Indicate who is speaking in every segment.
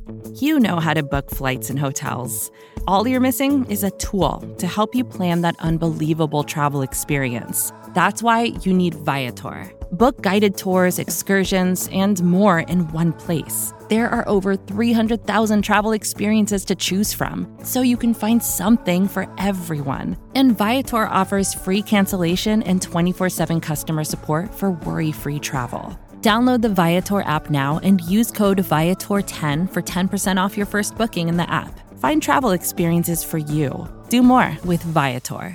Speaker 1: You know how to book flights and hotels. All you're missing is a tool to help you plan that unbelievable travel experience. That's why you need Viator. Book guided tours, excursions, and more in one place. There are over 300,000 travel experiences to choose from, so you can find something for everyone. And Viator offers free cancellation and 24/7 customer support for worry-free travel. Download the Viator app now and use code Viator10 for 10% off your first booking in the app. Find travel experiences for you. Do more with Viator.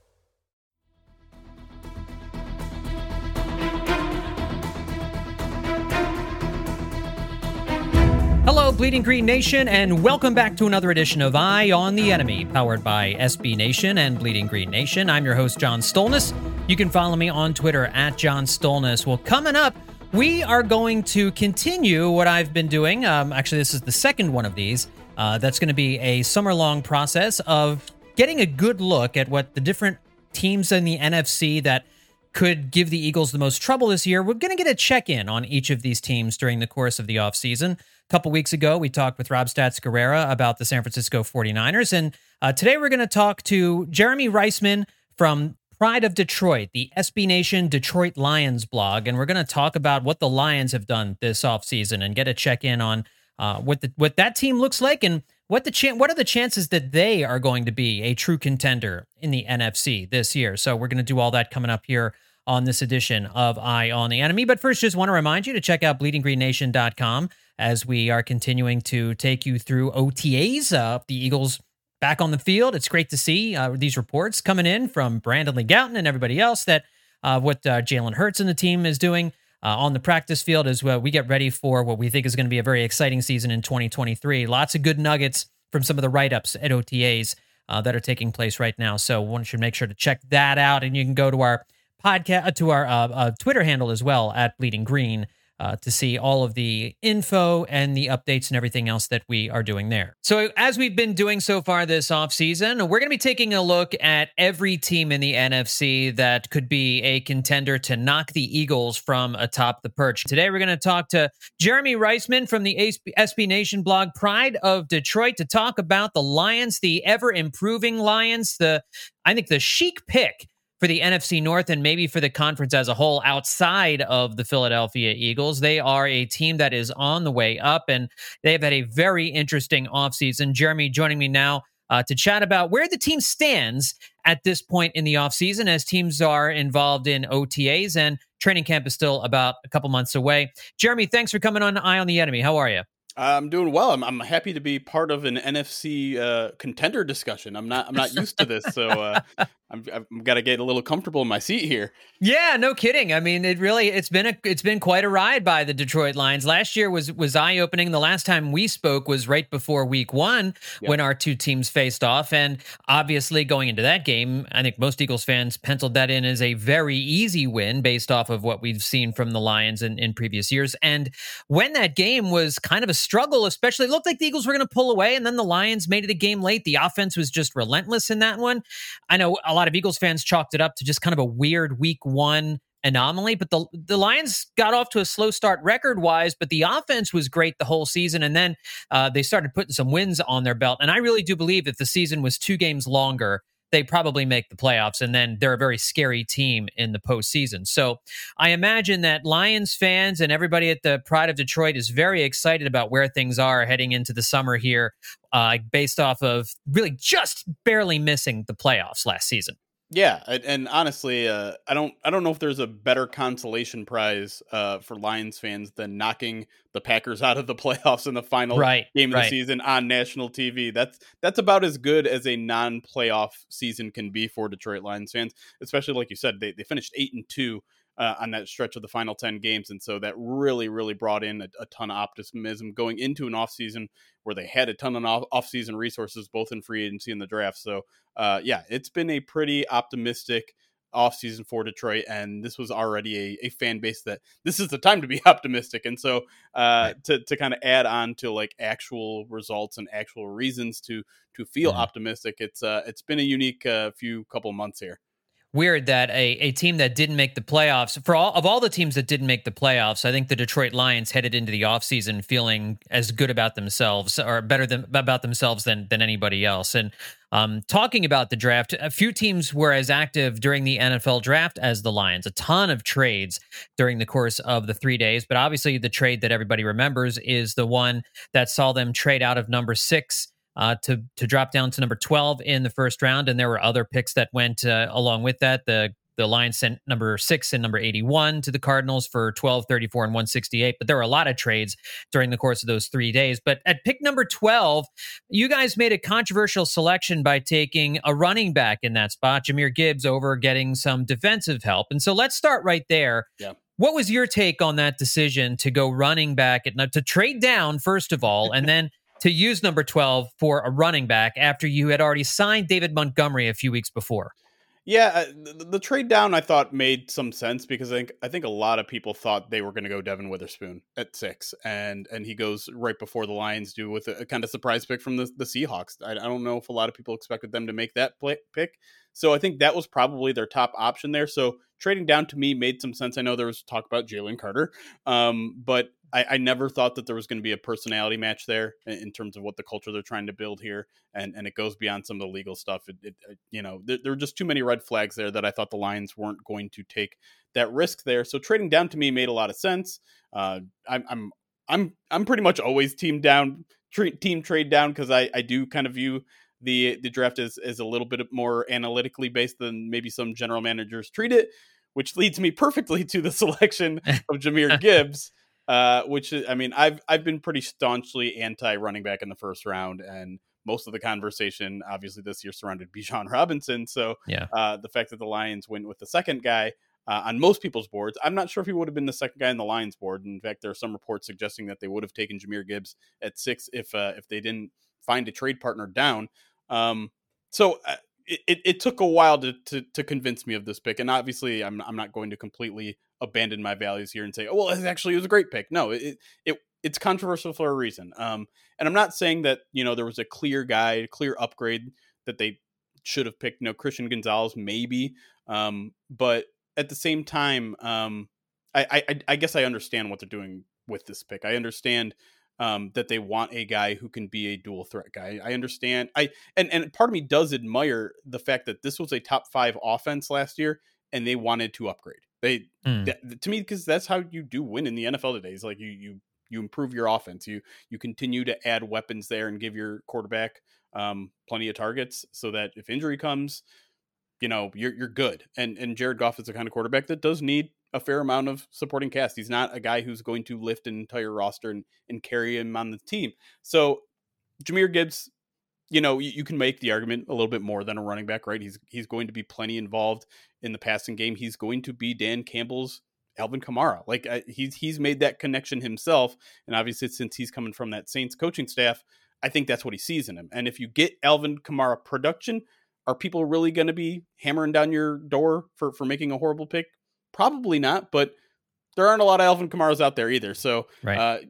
Speaker 2: Hello, Bleeding Green Nation, and welcome back to another edition of Eye on the Enemy, powered by SB Nation and Bleeding Green Nation. I'm your host, John Stolnis. You can follow me on Twitter at John Stolnis. Well, coming up, we are going to continue what I've been doing. Actually, this is the second one of these. That's going to be a summer-long process of getting a good look at what the different teams in the NFC that could give the Eagles the most trouble this year. We're going to get a check-in on each of these teams during the course of the offseason. A couple weeks ago, we talked with Rob Stats Guerrera about the San Francisco 49ers, and today we're going to talk to Jeremy Reisman from Pride of Detroit, the SB Nation Detroit Lions blog, and we're going to talk about what the Lions have done this offseason and get a check-in on what that team looks like and what are the chances that they are going to be a true contender in the NFC this year. So we're going to do all that coming up here on this edition of Eye on the Enemy. But first, just want to remind you to check out bleedinggreennation.com as we are continuing to take you through OTAs. The Eagles back on the field. It's great to see these reports coming in from Brandon Lee Gowton and everybody else that what Jalen Hurts and the team is doing on the practice field as well. We get ready for what we think is going to be a very exciting season in 2023. Lots of good nuggets from some of the write-ups at OTAs that are taking place right now. So one should make sure to check that out. And you can go to our podcast, to our Twitter handle as well at Bleeding Green to see all of the info and the updates and everything else that we are doing there. So as we've been doing so far this offseason, we're going to be taking a look at every team in the NFC that could be a contender to knock the Eagles from atop the perch. Today, we're going to talk to Jeremy Reisman from the SB Nation blog Pride of Detroit to talk about the Lions, the ever-improving Lions, I think the chic pick for the NFC North and maybe for the conference as a whole outside of the Philadelphia Eagles. They are a team that is on the way up, and they've had a very interesting offseason. Jeremy joining me now to chat about where the team stands at this point in the offseason as teams are involved in OTAs, and training camp is still about a couple months away. Jeremy, thanks for coming on Eye on the Enemy. How are you?
Speaker 3: I'm doing well. I'm happy to be part of an NFC contender discussion. I'm not used to this, so I've got to get a little comfortable in my seat here.
Speaker 2: Yeah, no kidding. I mean, it's been quite a ride by the Detroit Lions. Last year was eye-opening. The last time we spoke was right before week one when our two teams faced off, and obviously going into that game, I think most Eagles fans penciled that in as a very easy win based off of what we've seen from the Lions in previous years. And when that game was kind of a struggle, especially, it looked like the Eagles were going to pull away, and then the Lions made it a game late. The offense was just relentless in that one. I know a lot of Eagles fans chalked it up to just kind of a weird week one anomaly, but the Lions got off to a slow start record-wise, but the offense was great the whole season, and then they started putting some wins on their belt. And I really do believe if the season was 2 games longer, they probably make the playoffs, and then they're a very scary team in the postseason. So I imagine that Lions fans and everybody at the Pride of Detroit is very excited about where things are heading into the summer here, based off of really just barely missing the playoffs last season.
Speaker 3: Yeah, and honestly, I don't know if there's a better consolation prize for Lions fans than knocking the Packers out of the playoffs in the final game of the season on national TV. That's about as good as a non-playoff season can be for Detroit Lions fans, especially like you said, they finished 8-2 on that stretch of the final 10 games, and so that really brought in a ton of optimism going into an offseason where they had a ton of off-season resources, both in free agency and the draft. So it's been a pretty optimistic offseason for Detroit, and this was already a fan base that this is the time to be optimistic. And so to kind of add on to like actual results and actual reasons to feel optimistic, it's been a unique couple months here.
Speaker 2: weird that a team that didn't make the playoffs, for all the teams that didn't make the playoffs, I think the Detroit Lions headed into the offseason feeling as good about themselves or better about themselves than anybody else. And talking about the draft, a few teams were as active during the NFL draft as the Lions. A ton of trades during the course of the 3 days. But obviously, the trade that everybody remembers is the one that saw them trade out of number 6 to drop down to number 12 in the first round. And there were other picks that went along with that. The Lions sent number 6 and number 81 to the Cardinals for 12, 34, and 168. But there were a lot of trades during the course of those 3 days. But at pick number 12, you guys made a controversial selection by taking a running back in that spot, Jahmyr Gibbs, over getting some defensive help. And so let's start right there.
Speaker 3: Yeah.
Speaker 2: What was your take on that decision to go running back, to trade down, first of all, and then to use number 12 for a running back after you had already signed David Montgomery a few weeks before?
Speaker 3: Yeah, the trade down I thought made some sense because I think a lot of people thought they were going to go Devin Witherspoon at 6, and he goes right before the Lions do with a kind of surprise pick from the Seahawks. I don't know if a lot of people expected them to make that pick, so I think that was probably their top option there. So trading down to me made some sense. I know there was talk about Jalen Carter, but I never thought that there was going to be a personality match there in terms of what the culture they're trying to build here. And it goes beyond some of the legal stuff. There were just too many red flags there that I thought the Lions weren't going to take that risk there. So trading down to me made a lot of sense. I'm pretty much always team trade down because I do kind of view the draft as a little bit more analytically based than maybe some general managers treat it, which leads me perfectly to the selection of Jahmyr Gibbs. I've been pretty staunchly anti-running back in the first round, and most of the conversation, obviously, this year surrounded Bijan Robinson. So the fact that the Lions went with the second guy on most people's boards, I'm not sure if he would have been the second guy on the Lions board. In fact, there are some reports suggesting that they would have taken Jahmyr Gibbs at 6 if they didn't find a trade partner down. It took a while to convince me of this pick, and obviously I'm not going to completely abandon my values here and say, oh well, it was a great pick. No, it's controversial for a reason. And I'm not saying that there was a clear upgrade that they should have picked. Christian Gonzalez maybe, but at the same time, I guess I understand what they're doing with this pick. I understand that they want a guy who can be a dual threat guy. I understand. And part of me does admire the fact that this was a top 5 offense last year and they wanted to upgrade. To me, because that's how you do win in the NFL today. It's like you improve your offense. You continue to add weapons there and give your quarterback plenty of targets so that if injury comes, you're good. And Jared Goff is the kind of quarterback that does need a fair amount of supporting cast. He's not a guy who's going to lift an entire roster and carry him on the team. So Jahmyr Gibbs, you can make the argument a little bit more than a running back, right? He's going to be plenty involved in the passing game. He's going to be Dan Campbell's Alvin Kamara. Like he's made that connection himself. And obviously since he's coming from that Saints coaching staff, I think that's what he sees in him. And if you get Alvin Kamara production, are people really going to be hammering down your door for making a horrible pick? Probably not, but there aren't a lot of Alvin Kamaras out there either. So,
Speaker 2: right.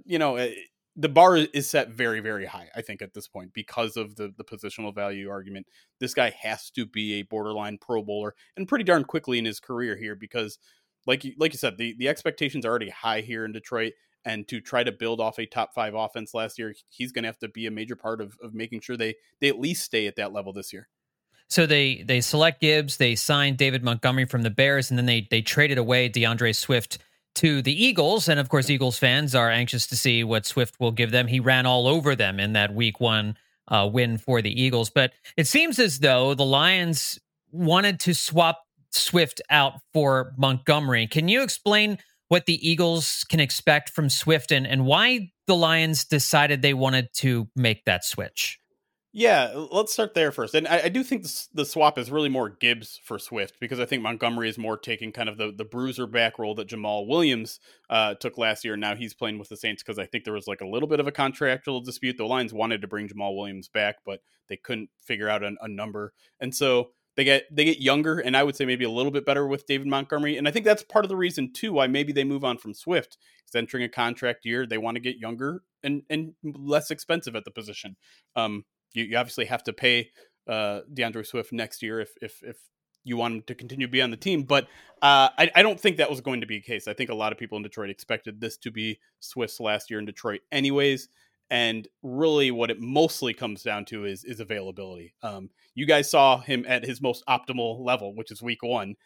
Speaker 3: The bar is set very, very high, I think, at this point, because of the positional value argument. This guy has to be a borderline Pro Bowler and pretty darn quickly in his career here, because like you said, the expectations are already high here in Detroit. And to try to build off a top 5 offense last year, he's going to have to be a major part of making sure they at least stay at that level this year.
Speaker 2: So they select Gibbs, they signed David Montgomery from the Bears, and then they traded away DeAndre Swift to the Eagles. And of course, Eagles fans are anxious to see what Swift will give them. He ran all over them in that week 1 win for the Eagles. But it seems as though the Lions wanted to swap Swift out for Montgomery. Can you explain what the Eagles can expect from Swift and why the Lions decided they wanted to make that switch?
Speaker 3: Yeah, let's start there first. And I do think the swap is really more Gibbs for Swift, because I think Montgomery is more taking kind of the bruiser back role that Jamal Williams took last year. And now he's playing with the Saints because I think there was like a little bit of a contractual dispute. The Lions wanted to bring Jamal Williams back, but they couldn't figure out a number. And so they get younger, and I would say maybe a little bit better with David Montgomery. And I think that's part of the reason, too, why maybe they move on from Swift. He's entering a contract year. They want to get younger and less expensive at the position. You obviously have to pay DeAndre Swift next year if you want him to continue to be on the team. But I don't think that was going to be the case. I think a lot of people in Detroit expected this to be Swift's last year in Detroit anyways. And really what it mostly comes down to is availability. You guys saw him at his most optimal level, which is week 1.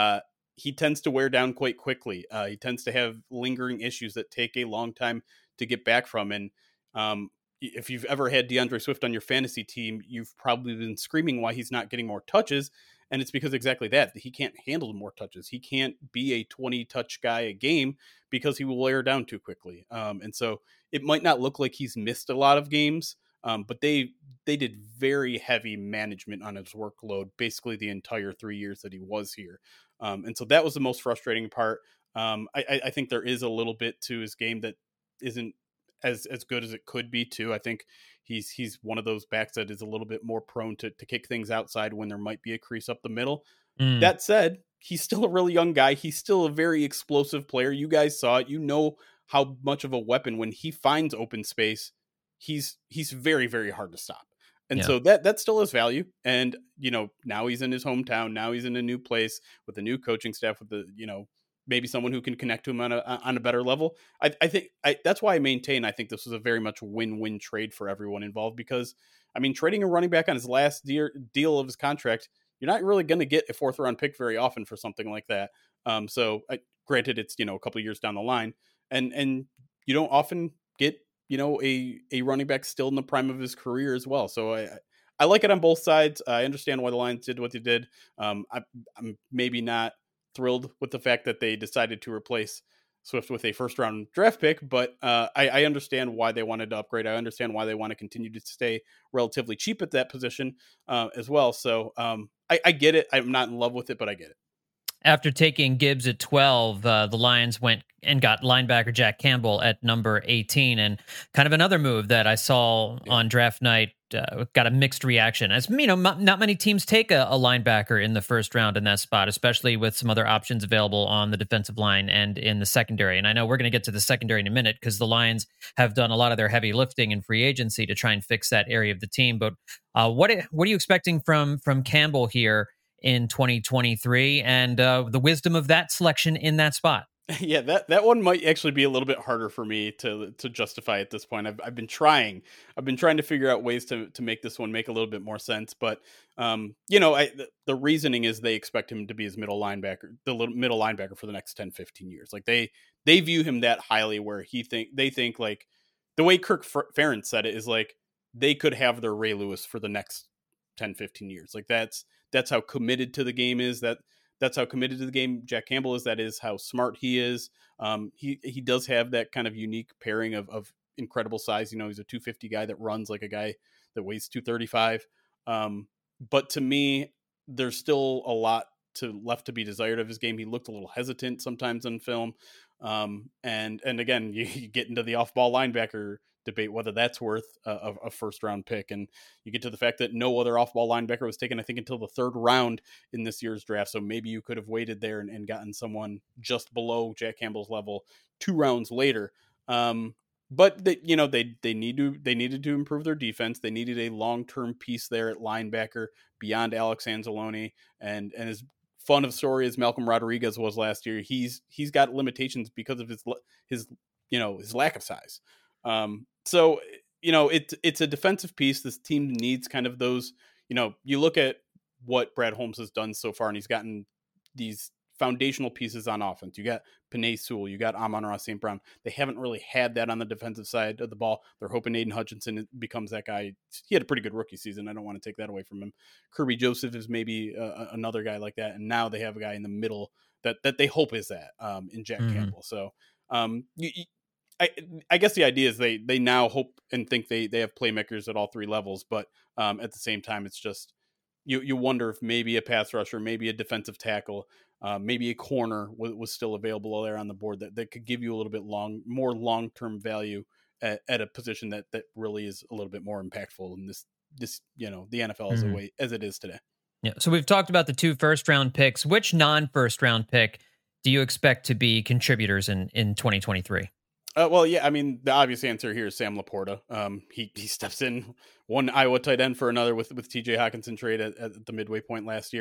Speaker 3: He tends to wear down quite quickly. He tends to have lingering issues that take a long time to get back from. And if you've ever had DeAndre Swift on your fantasy team, you've probably been screaming why he's not getting more touches. And it's because exactly that. He can't handle more touches. He can't be a 20-touch guy a game because he will wear down too quickly. And so it might not look like he's missed a lot of games, but they did very heavy management on his workload basically the entire 3 years that he was here. And so that was the most frustrating part. I think there is a little bit to his game that isn't as good as it could be too. I think he's one of those backs that is a little bit more prone to kick things outside when there might be a crease up the middle. That said, he's still a really young guy. He's still a very explosive player. You guys saw it. You know how much of a weapon when he finds open space, he's very, very hard to stop. And so that still has value. And, now he's in his hometown. Now he's in a new place with a new coaching staff, with maybe someone who can connect to him on a better level. I think that's why I maintain, I think this was a very much win-win trade for everyone involved, because trading a running back on his last deal of his contract, you're not really going to get a 4th round pick very often for something like that. So granted, it's, a couple of years down the line, and you don't often get, a running back still in the prime of his career as well. So I like it on both sides. I understand why the Lions did what they did. I'm maybe not thrilled with the fact that they decided to replace Swift with a 1st round draft pick, but I understand why they wanted to upgrade. I understand why they want to continue to stay relatively cheap at that position as well. So I get it. I'm not in love with it, but I get it.
Speaker 2: After taking Gibbs at 12, the Lions went and got linebacker Jack Campbell at number 18. And kind of another move that I saw on draft night got a mixed reaction. As not many teams take a linebacker in the 1st round in that spot, especially with some other options available on the defensive line and in the secondary. And I know we're going to get to the secondary in a minute, because the Lions have done a lot of their heavy lifting in free agency to try and fix that area of the team. But what are you expecting from Campbell here in 2023, and the wisdom of that selection in that spot?
Speaker 3: Yeah, that one might actually be a little bit harder for me to justify at this point. I've been trying to figure out ways to make this one make a little bit more sense. But the reasoning is they expect him to be his middle linebacker for the next 10, 15 years. Like they view him that highly, where they think like the way Kirk Ferentz said it is like they could have their Ray Lewis for the next 10, 15 years. Like that's how committed to the game is. That's how committed to the game Jack Campbell is. That is how smart he is. He does have that kind of unique pairing of incredible size. He's a 250 guy that runs like a guy that weighs 235. But to me, there's still a lot left to be desired of his game. He looked a little hesitant sometimes on film. And again, you get into the off-ball linebacker debate, whether that's worth a 1st round pick. And you get to the fact that no other off-ball linebacker was taken, I think, until the 3rd round in this year's draft. So maybe you could have waited there and gotten someone just below Jack Campbell's level 2 rounds later. But they needed to improve their defense. They needed a long-term piece there at linebacker beyond Alex Anzalone, and as fun of story as Malcolm Rodriguez was last year, he's got limitations because of his lack of size. So it's a defensive piece. This team needs kind of those. You look at what Brad Holmes has done so far, and he's gotten these foundational pieces on offense. You got Penei Sewell, you got Amon-Ra St. Brown. They haven't really had that on the defensive side of the ball. They're hoping Aiden Hutchinson becomes that guy. He had a pretty good rookie season. I don't want to take that away from him. Kirby Joseph is maybe another guy like that. And now they have a guy in the middle that they hope is that in Jack Campbell. So I guess the idea is they now hope and think they have playmakers at all 3 levels. But at the same time, it's just, you wonder if maybe a pass rusher, maybe a defensive tackle, maybe a corner was still available there on the board that could give you a little bit more long-term value at a position that really is a little bit more impactful in this the NFL as a way as it is today.
Speaker 2: Yeah. So we've talked about the 2 first-round picks. Which non-first-round pick do you expect to be contributors in 2023?
Speaker 3: Well, yeah, the obvious answer here is Sam Laporta. He steps in one Iowa tight end for another with TJ Hawkinson trade at the midway point last year.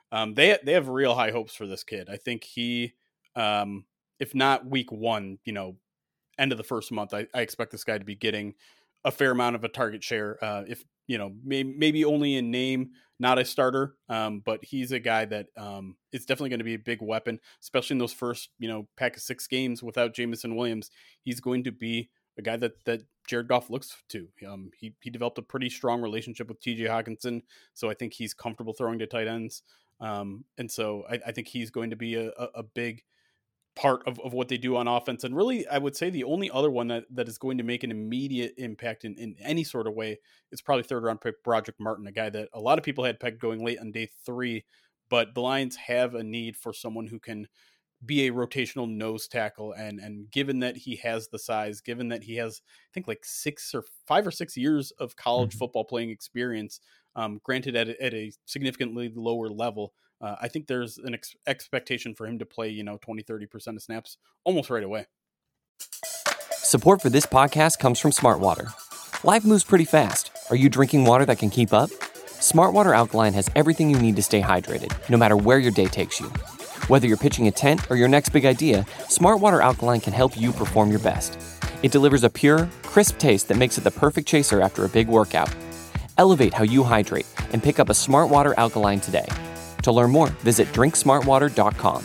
Speaker 3: They have real high hopes for this kid. I think he, if not week one, end of the first month, I expect this guy to be getting a fair amount of a target share. If maybe only in name, not a starter, but he's a guy that is definitely going to be a big weapon, especially in those first pack of 6 games without Jameson Williams. He's going to be a guy that Jared Goff looks to. He developed a pretty strong relationship with TJ Hawkinson, so I think he's comfortable throwing to tight ends. And so I think he's going to be a big part of what they do on offense. And really, I would say the only other one that is going to make an immediate impact in any sort of way is probably 3rd round pick Broderick Martin, a guy that a lot of people had pegged going late on day 3, but the Lions have a need for someone who can be a rotational nose tackle. And given that he has the size, given that he has, I think, like 5 or 6 years of college football playing experience, granted at a significantly lower level, I think there's an expectation for him to play, 20-30% of snaps almost right away.
Speaker 4: Support for this podcast comes from Smartwater. Life moves pretty fast. Are you drinking water that can keep up? Smartwater Alkaline has everything you need to stay hydrated, no matter where your day takes you. Whether you're pitching a tent or your next big idea, Smartwater Alkaline can help you perform your best. It delivers a pure, crisp taste that makes it the perfect chaser after a big workout. Elevate how you hydrate and pick up a Smartwater Alkaline today. To learn more, visit drinksmartwater.com.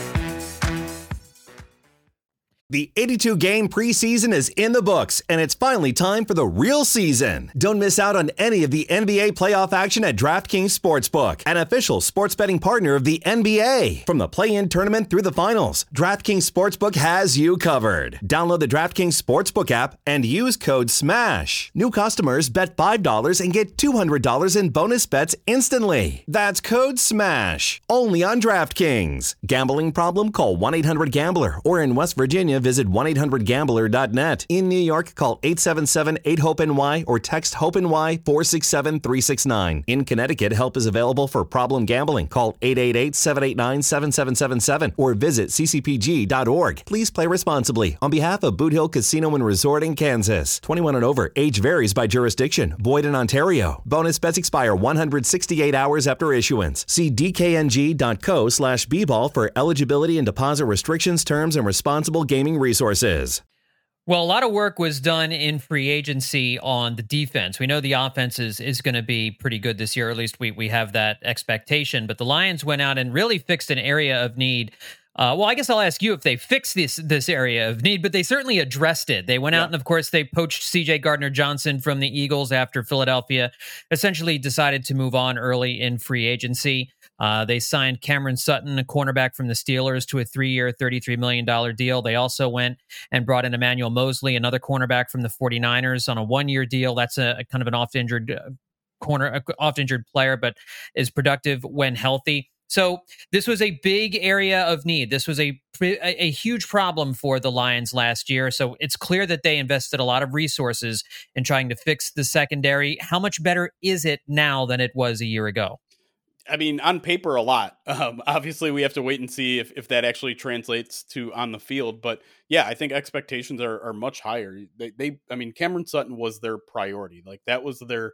Speaker 5: The 82-game preseason is in the books, and it's finally time for the real season. Don't miss out on any of the NBA playoff action at DraftKings Sportsbook, an official sports betting partner of the NBA. From the play-in tournament through the finals, DraftKings Sportsbook has you covered. Download the DraftKings Sportsbook app and use code SMASH. New customers bet $5 and get $200 in bonus bets instantly. That's code SMASH. Only on DraftKings. Gambling problem? Call 1-800-GAMBLER. Or in West Virginia, visit 1-800-GAMBLER.net. In New York, call 877-8-HOPE-NY or text HOPE-NY 467-369. In Connecticut, help is available for problem gambling. Call 888-789-7777 or visit ccpg.org. Please play responsibly. On behalf of Boot Hill Casino and Resort in Kansas. 21 and over. Age varies by jurisdiction. Void in Ontario. Bonus bets expire 168 hours after issuance. See dkng.co/bball for eligibility and deposit restrictions, terms, and responsible gaming resources.
Speaker 2: Well, a lot of work was done in free agency on the defense. We know the offense is going to be pretty good this year. At least we have that expectation. But the Lions went out and really fixed an area of need. Well, I guess I'll ask you if they fixed this area of need, but they certainly addressed it. They went out and, of course, they poached C.J. Gardner-Johnson from the Eagles after Philadelphia essentially decided to move on early in free agency. They signed Cameron Sutton, a cornerback from the Steelers, to a 3-year, $33 million deal. They also went and brought in Emmanuel Mosley, another cornerback from the 49ers, on a 1-year deal. That's a kind of an oft-injured player, but is productive when healthy. So this was a big area of need. This was a huge problem for the Lions last year. So it's clear that they invested a lot of resources in trying to fix the secondary. How much better is it now than it was a year ago?
Speaker 3: I mean, on paper, a lot. Obviously, we have to wait and see if that actually translates to on the field. But yeah, I think expectations are much higher. I mean, Cameron Sutton was their priority. Like that was their,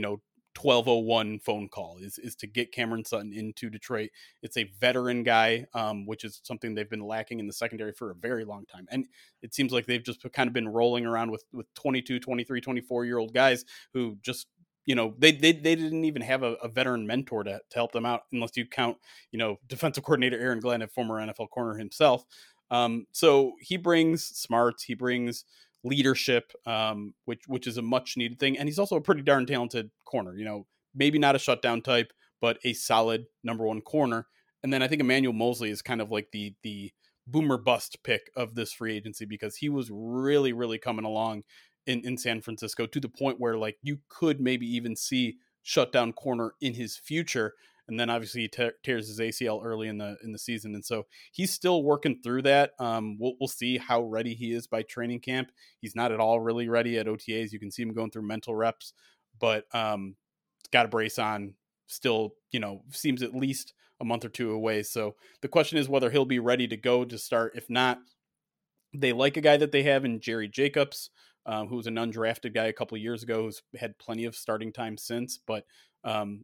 Speaker 3: 1201 phone call is to get Cameron Sutton into Detroit. It's a veteran guy, which is something they've been lacking in the secondary for a very long time. And it seems like they've just kind of been rolling around with 22, 23, 24-year-old guys who just, they didn't even have a veteran mentor to help them out, unless you count, defensive coordinator Aaron Glenn, a former NFL corner himself. So he brings smarts, he brings leadership, which is a much needed thing. And he's also a pretty darn talented corner, maybe not a shutdown type, but a solid number one corner. And then I think Emmanuel Mosley is kind of like the boomer bust pick of this free agency, because he was really, really coming along in San Francisco to the point where like you could maybe even see shutdown corner in his future. And then obviously he tears his ACL early in the season. And so he's still working through that. We'll see how ready he is by training camp. He's not at all really ready at OTAs. You can see him going through mental reps, but got a brace on still, seems at least a month or two away. So the question is whether he'll be ready to go to start. If not, they like a guy that they have in Jerry Jacobs, who was an undrafted guy a couple of years ago, who's had plenty of starting time since, but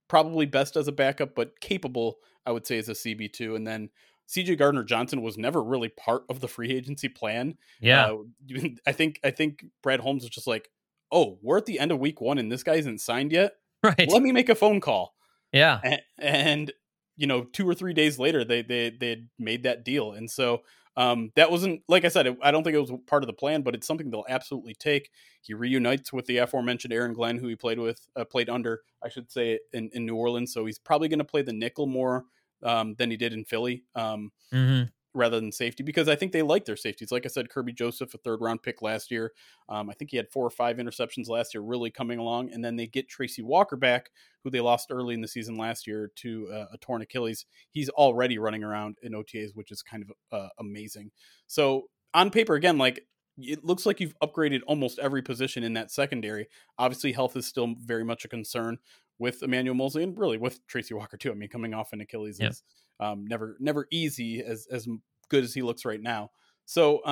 Speaker 3: probably best as a backup, but capable, I would say, as a CB2. And then CJ Gardner-Johnson was never really part of the free agency plan.
Speaker 2: Yeah.
Speaker 3: I think Brad Holmes was just like, oh, we're at the end of week 1 and this guy isn't signed yet.
Speaker 2: Right.
Speaker 3: Let me make a phone call.
Speaker 2: Yeah.
Speaker 3: And 2 or 3 days later, they had made that deal. And so that wasn't, like I said, I don't think it was part of the plan, but it's something they'll absolutely take. He reunites with the aforementioned Aaron Glenn, who he played under, I should say, in New Orleans. So he's probably going to play the nickel more than he did in Philly. Rather than safety, because I think they like their safeties. Like I said, Kirby Joseph, a 3rd-round pick last year. I think he had 4 or 5 interceptions last year, really coming along. And then they get Tracy Walker back, who they lost early in the season last year to a torn Achilles. He's already running around in OTAs, which is kind of amazing. So on paper, again, like it looks like you've upgraded almost every position in that secondary. Obviously, health is still very much a concern with Emmanuel Moseley and really with Tracy Walker too. I mean, coming off an Achilles is never easy as good as he looks right now. So,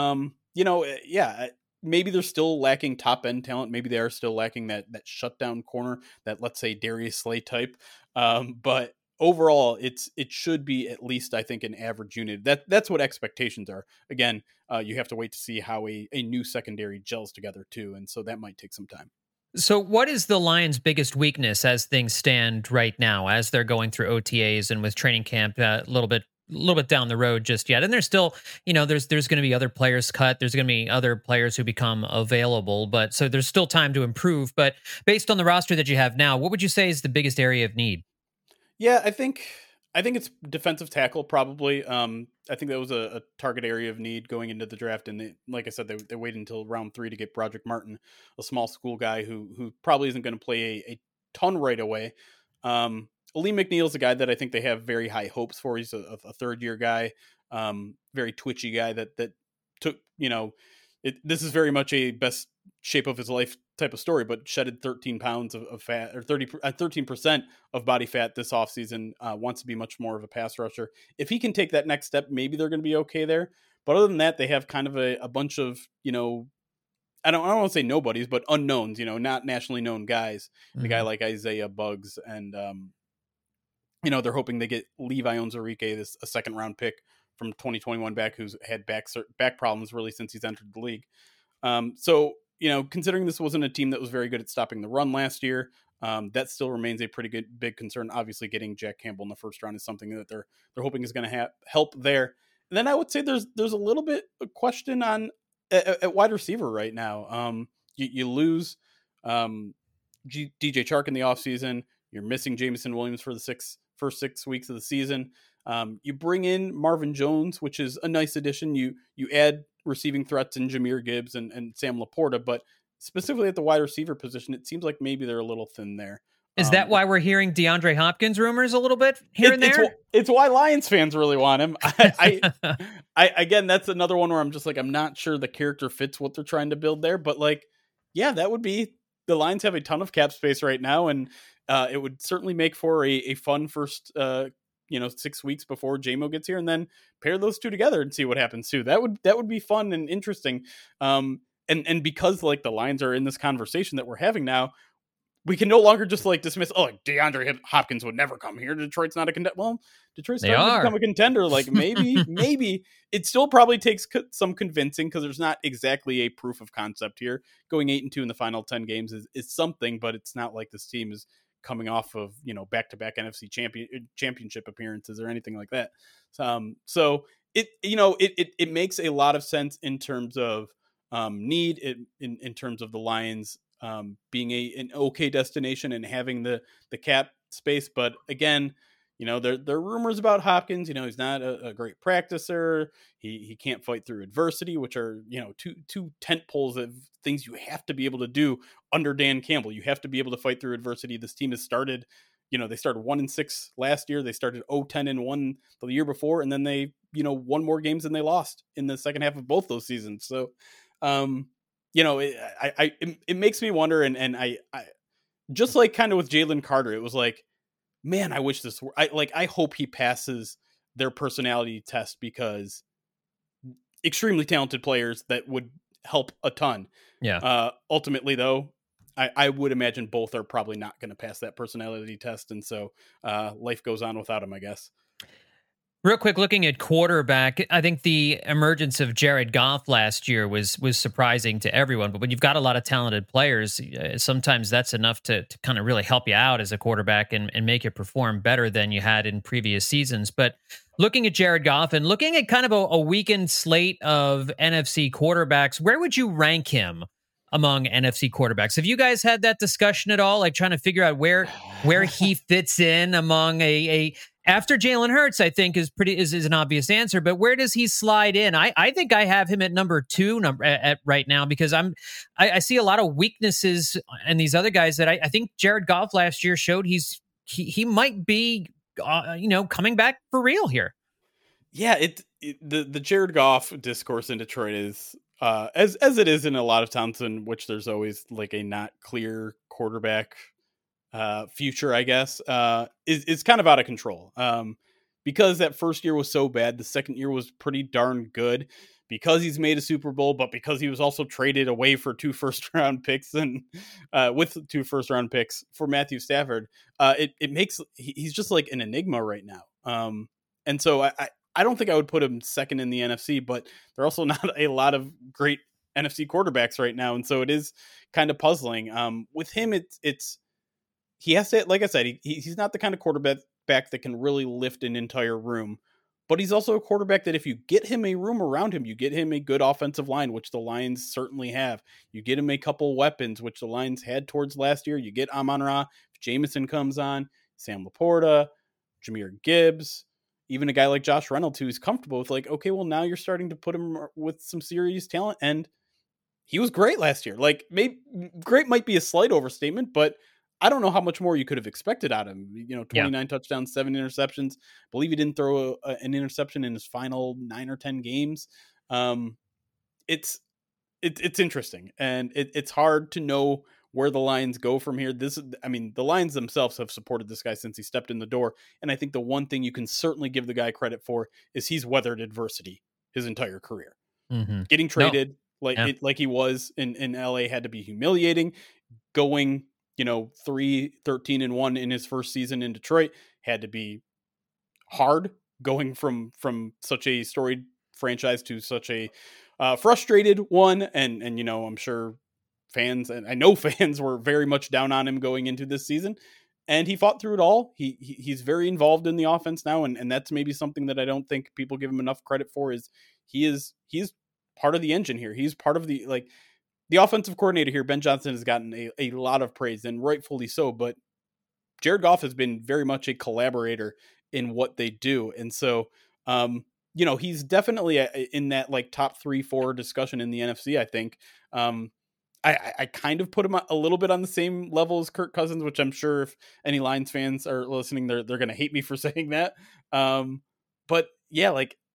Speaker 3: maybe they're still lacking top end talent. Maybe they are still lacking that shutdown corner, that, let's say, Darius Slay type. But overall, it should be at least, I think, an average unit. That's what expectations are. Again, you have to wait to see how a new secondary gels together too. And so that might take some time.
Speaker 2: So what is the Lions' biggest weakness as things stand right now, as they're going through OTAs and with training camp a little bit down the road just yet? And there's still, there's going to be other players cut. There's going to be other players who become available, but so there's still time to improve. But based on the roster that you have now, what would you say is the biggest area of need?
Speaker 3: Yeah, I think it's defensive tackle probably. I think that was a target area of need going into the draft, and like I said, they waited until round 3 to get Broderick Martin, a small school guy who probably isn't going to play a ton right away. Lee McNeil's a guy that I think they have very high hopes for. He's a 3rd-year guy, very twitchy guy that took, this is very much a best shape of his life type of story, but shedded 13 pounds of fat, or 13% of body fat this offseason, wants to be much more of a pass rusher. If he can take that next step, maybe they're going to be okay there. But other than that, they have kind of a bunch of, I don't want to say nobodies, but unknowns, not nationally known guys. Mm-hmm. The guy like Isaiah Buggs, and, they're hoping they get Levi Onwuzurike, a 2nd-round pick from 2021 back, who's had back problems really since he's entered the league. So, considering this wasn't a team that was very good at stopping the run last year, that still remains a pretty big concern. Obviously, getting Jack Campbell in the 1st round is something that they're hoping is going to help there. And then I would say there's a little bit of question on at wide receiver right now. You lose DJ Chark in the offseason. You're missing Jameson Williams for the first 6 weeks of the season. You bring in Marvin Jones, which is a nice addition. You add receiving threats in Jahmyr Gibbs and Sam Laporta, but specifically at the wide receiver position, it seems like maybe they're a little thin there.
Speaker 2: Is that why we're hearing DeAndre Hopkins rumors a little bit here and there?
Speaker 3: It's why Lions fans really want him. I again, that's another one where I'm just like, I'm not sure the character fits what they're trying to build there, but that would be, the Lions have a ton of cap space right now, and it would certainly make for a fun first 6 weeks before JMO gets here, and then pair those two together and see what happens too. That would be fun and interesting. And because the Lions are in this conversation that we're having now, we can no longer just dismiss, DeAndre Hopkins would never come here. Detroit's not a contender. Well, Detroit's starting to become a contender. Maybe it still probably takes some convincing, because there's not exactly a proof of concept here. Going 8-2 in the final 10 games is something, but it's not like this team is coming off of back-to-back NFC championship appearances or anything like that. So it makes a lot of sense in terms of need, in terms of the Lions being an okay destination and having the cap space. But again, there are rumors about Hopkins. He's not a great practicer. He can't fight through adversity, which are two tent poles of things you have to be able to do under Dan Campbell. You have to be able to fight through adversity. This team has started, they started 1-6 last year. They started 0-10-1 the year before, and then they won more games than they lost in the second half of both those seasons. So it makes me wonder, and I just kind of with Jalen Carter, it was man, I wish this were, I hope he passes their personality test, because extremely talented players that would help a ton.
Speaker 2: Yeah.
Speaker 3: Ultimately though, I would imagine both are probably not going to pass that personality test. And so life goes on without him, I guess.
Speaker 2: Real quick, looking at quarterback, I think the emergence of Jared Goff last year was surprising to everyone. But when you've got a lot of talented players, sometimes that's enough to kind of really help you out as a quarterback and make you perform better than you had in previous seasons. But looking at Jared Goff and looking at kind of a weakened slate of NFC quarterbacks, where would you rank him among NFC quarterbacks? Have you guys had that discussion at all? Like trying to figure out where he fits in among a after Jalen Hurts, I think is an obvious answer, but where does he slide in? I think I have him at number 2 at right now, because I see a lot of weaknesses in these other guys that I think Jared Goff last year showed he might be coming back for real here.
Speaker 3: Yeah, the Jared Goff discourse in Detroit is as it is in a lot of towns in which there's always like a not clear quarterback future, I guess, is kind of out of control. Because that first year was so bad, the second year was pretty darn good because he's made a Super Bowl, but because he was also traded away for 2 first-round picks and with 2 first-round picks for Matthew Stafford, it makes he's just like an enigma right now. And so I don't think I would put him second in the NFC, but there are also not a lot of great NFC quarterbacks right now, and so it is kind of puzzling. With him, it's he has to, like I said, he's not the kind of quarterback that can really lift an entire room, but he's also a quarterback that if you get him a room around him, you get him a good offensive line, which the Lions certainly have. You get him a couple weapons, which the Lions had towards last year. You get Amon-Ra, if Jameson comes on, Sam Laporta, Jahmyr Gibbs, even a guy like Josh Reynolds, who's comfortable with like, okay, well now you're starting to put him with some serious talent, and he was great last year. Like, great might be a slight overstatement, but I don't know how much more you could have expected out of him. 29 touchdowns, 7 interceptions. I believe he didn't throw an interception in his final 9 or 10 games. It's interesting, and it's hard to know where the Lions go from here. The Lions themselves have supported this guy since he stepped in the door, and I think the one thing you can certainly give the guy credit for is he's weathered adversity his entire career. Mm-hmm. Getting traded like he was in LA had to be humiliating. Going 3-13-1 in his first season in Detroit had to be hard, going from such a storied franchise to such a frustrated one. And I'm sure fans, and I know fans were very much down on him going into this season, and he fought through it all. He's very involved in the offense now. And that's maybe something that I don't think people give him enough credit for, is he's part of the engine here. He's part of the offensive coordinator here. Ben Johnson has gotten a lot of praise, and rightfully so, but Jared Goff has been very much a collaborator in what they do. And so, he's definitely in that like top 3-4 discussion in the NFC, I think. I kind of put him a little bit on the same level as Kirk Cousins, which I'm sure if any Lions fans are listening, they're going to hate me for saying that. But yeah,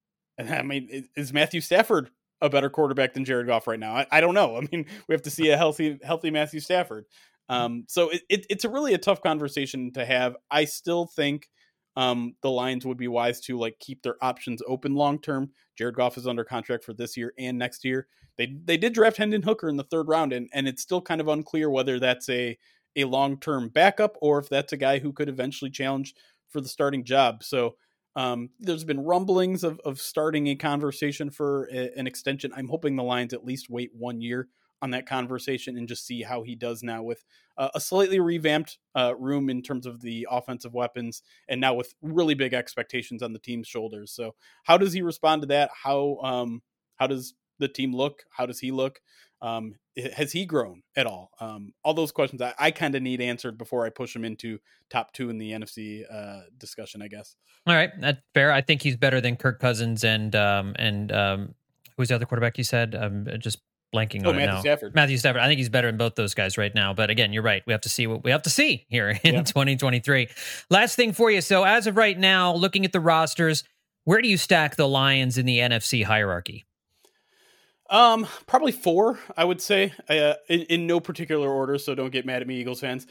Speaker 3: is Matthew Stafford a better quarterback than Jared Goff right now? I don't know. I mean, we have to see a healthy Matthew Stafford. So it's a tough conversation to have. I still think the Lions would be wise to keep their options open long term. Jared Goff is under contract for this year and next year. They did draft Hendon Hooker in the 3rd round, and it's still kind of unclear whether that's a long term backup or if that's a guy who could eventually challenge for the starting job. So there's been rumblings of starting a conversation for an extension. I'm hoping the Lions at least wait 1 year on that conversation and just see how he does now with a slightly revamped room in terms of the offensive weapons, and now with really big expectations on the team's shoulders. So how does he respond to that? How does the team look? How does he look? Has he grown at all? All those questions I kind of need answered before I push him into top 2 in the NFC discussion, I guess.
Speaker 2: All right, that's fair. I think he's better than Kirk Cousins and who's the other quarterback you said? Just blanking on
Speaker 3: Matthew Stafford.
Speaker 2: Matthew Stafford. I think he's better than both those guys right now. But again, you're right. We have to see what we have to see here in 2023. Last thing for you. So as of right now, looking at the rosters, where do you stack the Lions in the NFC hierarchy?
Speaker 3: Probably 4, I would say, in no particular order. So don't get mad at me, Eagles fans.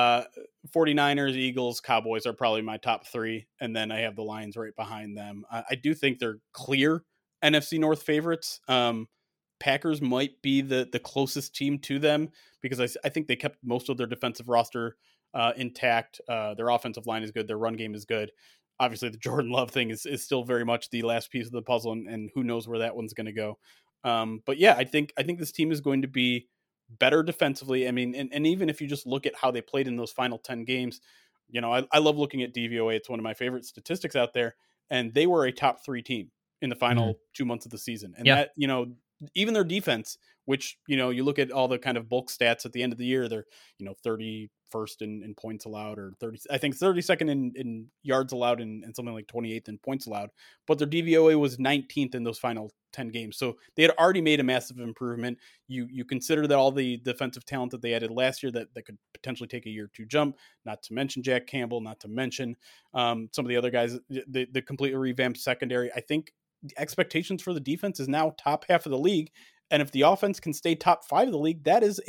Speaker 3: 49ers, Eagles, Cowboys are probably my top 3. And then I have the Lions right behind them. I do think they're clear NFC North favorites. Packers might be the closest team to them because I think they kept most of their defensive roster intact. Their offensive line is good. Their run game is good. Obviously, the Jordan Love thing is still very much the last piece of the puzzle, and who knows where that one's going to go. But yeah, I think this team is going to be better defensively. I mean, and even if you just look at how they played in those final 10 games, you know, I love looking at DVOA. It's one of my favorite statistics out there, and they were a top 3 team in the final 2 months of the season. And that, you know, even their defense, which, you know, you look at all the kind of bulk stats at the end of the year, they're, you know, 31st in points allowed, or 32nd in yards allowed, and something like 28th in points allowed. But their DVOA was 19th in those final 10 games. So they had already made a massive improvement. You consider that all the defensive talent that they added last year that could potentially take a year to jump, not to mention Jack Campbell, not to mention some of the other guys, the completely revamped secondary. I think the expectations for the defense is now top half of the league. And if the offense can stay top 5 of the league, that's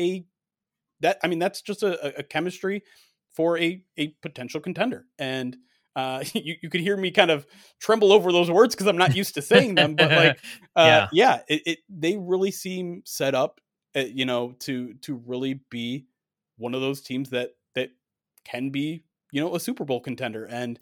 Speaker 3: just a chemistry for a potential contender. And you could hear me kind of tremble over those words because I'm not used to saying them, but like, they really seem set up, you know, to really be one of those teams that can be, you know, a Super Bowl contender. And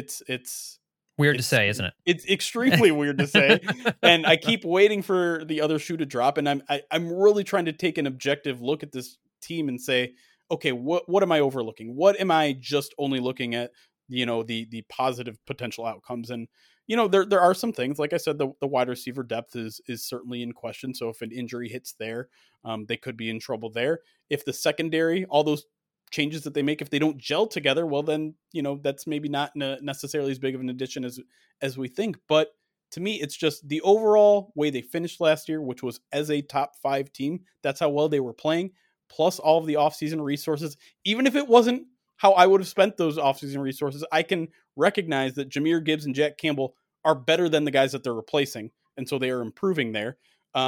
Speaker 3: it's
Speaker 2: weird to say, isn't it? It's
Speaker 3: extremely weird to say. And I keep waiting for the other shoe to drop. And I'm really trying to take an objective look at this team and say, okay, what am I overlooking? What am I just only looking at, you know, the positive potential outcomes? And, you know, there are some things, like I said, the wide receiver depth is certainly in question. So if an injury hits there, they could be in trouble there. If the secondary, all those changes that they make, if they don't gel together, well, then, you know, that's maybe not necessarily as big of an addition as we think. But to me, it's just the overall way they finished last year, which was as a top 5 team. That's how well they were playing, plus all of the offseason resources. Even if it wasn't how I would have spent those offseason resources, I can recognize that Jahmyr Gibbs and Jack Campbell are better than the guys that they're replacing. And so they are improving there.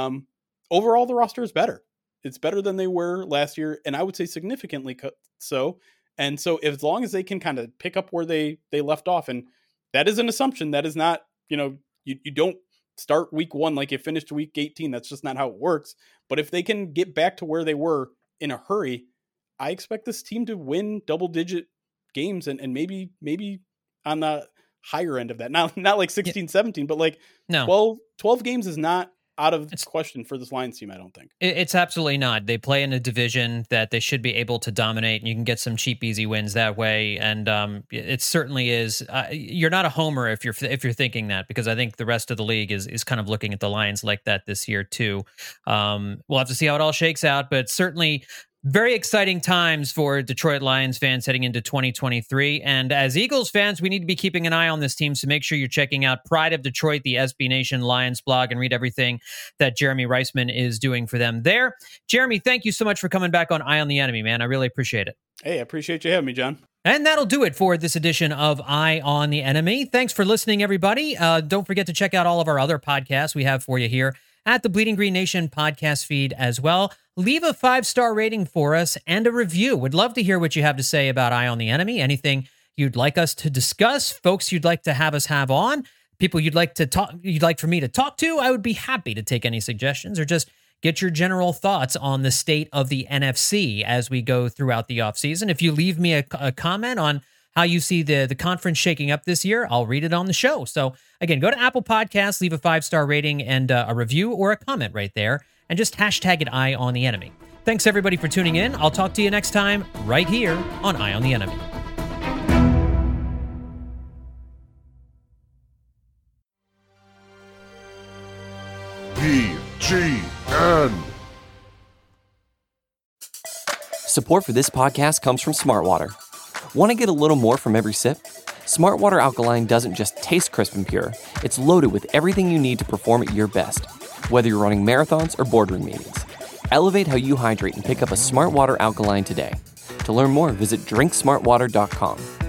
Speaker 3: Overall, the roster is better. It's better than they were last year, and I would say significantly so. And so as long as they can kind of pick up where they left off, and that is an assumption. That is not, you know, you don't start week 1 like you finished week 18. That's just not how it works. But if they can get back to where they were in a hurry, I expect this team to win double-digit games and maybe on the higher end of that. Not like 16, 17, but like 12 games is not out of question for this Lions team, I don't think.
Speaker 2: It's absolutely not. They play in a division that they should be able to dominate, and you can get some cheap, easy wins that way. And it certainly is. You're not a homer if you're thinking that, because I think the rest of the league is kind of looking at the Lions like that this year too. We'll have to see how it all shakes out, but certainly very exciting times for Detroit Lions fans heading into 2023. And as Eagles fans, we need to be keeping an eye on this team. So make sure you're checking out Pride of Detroit, the SB Nation Lions blog, and read everything that Jeremy Reisman is doing for them there. Jeremy, thank you so much for coming back on Eye on the Enemy, man. I really appreciate it.
Speaker 3: Hey, I appreciate you having me, John.
Speaker 2: And that'll do it for this edition of Eye on the Enemy. Thanks for listening, everybody. Don't forget to check out all of our other podcasts we have for you here at the Bleeding Green Nation podcast feed as well. Leave a 5-star rating for us and a review. Would love to hear what you have to say about Eye on the Enemy. Anything you'd like us to discuss, folks you'd like to have us have on, people you'd like for me to talk to. I would be happy to take any suggestions or just get your general thoughts on the state of the NFC as we go throughout the offseason. If you leave me a comment on how you see the conference shaking up this year, I'll read it on the show. So again, go to Apple Podcasts, leave a 5-star rating and a review or a comment right there, and just hashtag it Eye on the Enemy. Thanks everybody for tuning in. I'll talk to you next time right here on Eye on the Enemy.
Speaker 6: BGN.
Speaker 4: Support for this podcast comes from Smartwater. Want to get a little more from every sip? Smartwater Alkaline doesn't just taste crisp and pure. It's loaded with everything you need to perform at your best, whether you're running marathons or boardroom meetings. Elevate how you hydrate and pick up a Smartwater Alkaline today. To learn more, visit drinksmartwater.com.